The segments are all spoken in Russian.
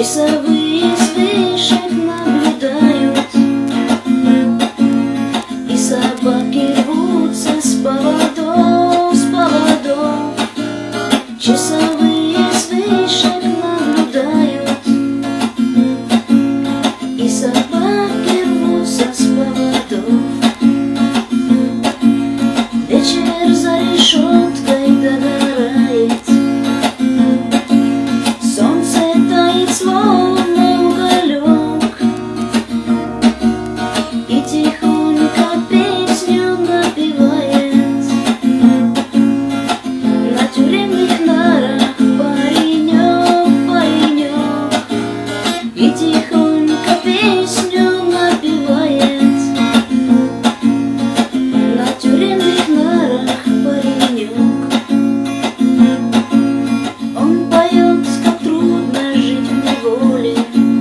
Часовые с вышек наблюдают, и собаки рвутся с поводов, с поводов. Часовые с вышек наблюдают, и собаки рвутся с поводов. Вечер за решеткой догорает, солнце тает словно уголек, и тихонько песню напевает на тюремных нарах паренек, паренек. И тихонько песню напевает на тюремных нарах паренек. Он поет, как трудно жить в неволе,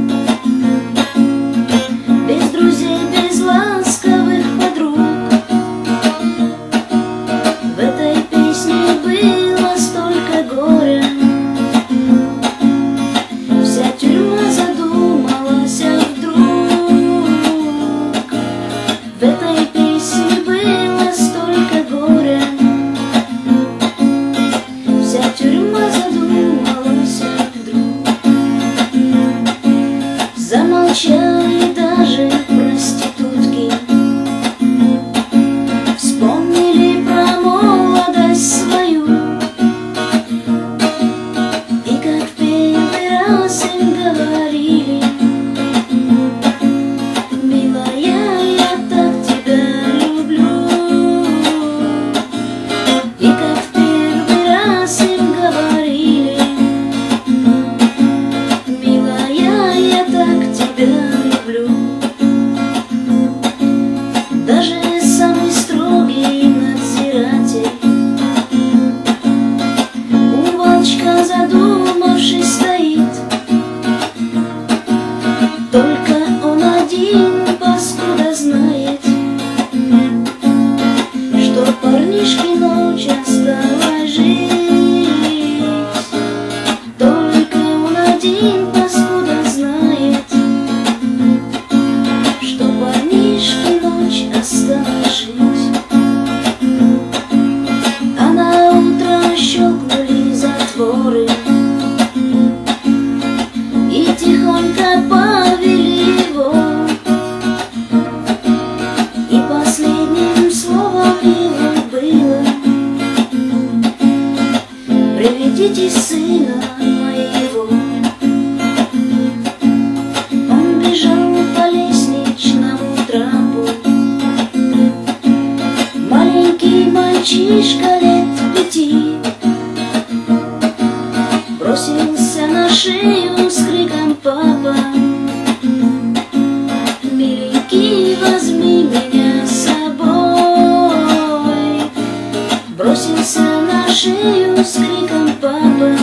без друзей, без ласковых подруг. В этой песне было столько горя, вся тюрьма задумалась вдруг. В этой песне было столько горя, вся тюрьма задумалась вдруг. Замолчали даже проститутки, вспомнили про молодость свою, и как в первый раз им говорили: милая, я так тебя люблю. И как в первый раз им говорили: милая, я так тебя люблю. Даже самый строгий надзиратель у волчка задумавшись стоит. Только он один, паскуда, знает, что парнишке ночь осталась жить. Только он один, паскуда, знает, что парнишке ночь осталась жить. А на утро щелкнули затворы, и тихонько повели его, и последним словом его было: приведите сына моего. Он бежал по лестничному трапу, маленький мальчишка лет 5, бросился на шею с криком: папа, миленький, возьми меня с собой. Бросился на шею с криком: папа,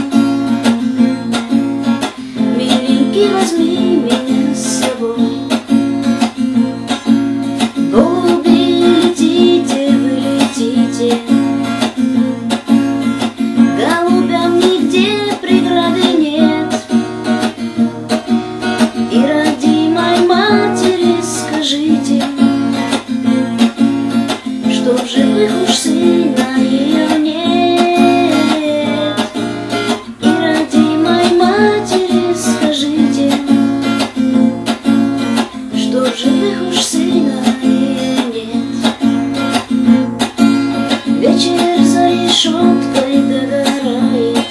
миленький, возьми меня с собой. Голуби, летите, вы летите, голубям нигде преграды нет. И родимой матери скажите, что в живых уж сына ее нет. И родимой матери скажите, что в живых уж сына ее нет. Вечер за решеткой догорает,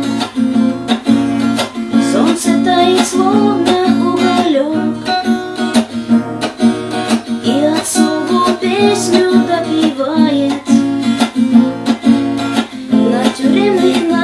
солнце тает словно уголек, и отцову песню допевает на тюремных